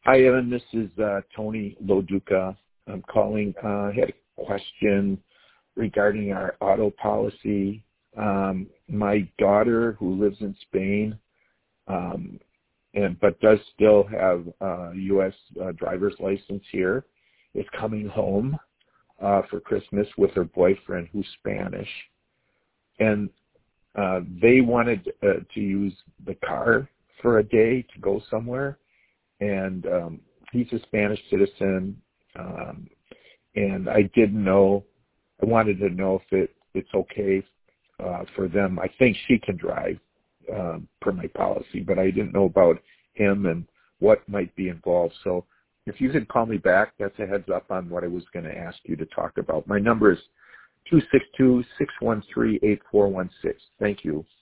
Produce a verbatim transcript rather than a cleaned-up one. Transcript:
Hi, Evan. This is uh, Tony Loduca. I'm calling. Uh, I had a question regarding our auto policy. Um, my daughter, who lives in Spain, um, and but does still have a U S uh, driver's license here, is coming home uh, for Christmas with her boyfriend, who's Spanish, and uh, they wanted uh, to use the car for a day to go somewhere, and um, he's a Spanish citizen, um, and I didn't know. I wanted to know if it it's okay uh, for them. I think she can drive um, per my policy, but I didn't know about him and what might be involved. So if you could call me back, that's a heads up on what I was going to ask you to talk about. My number is two six two, six one three, eight four one six. Thank you.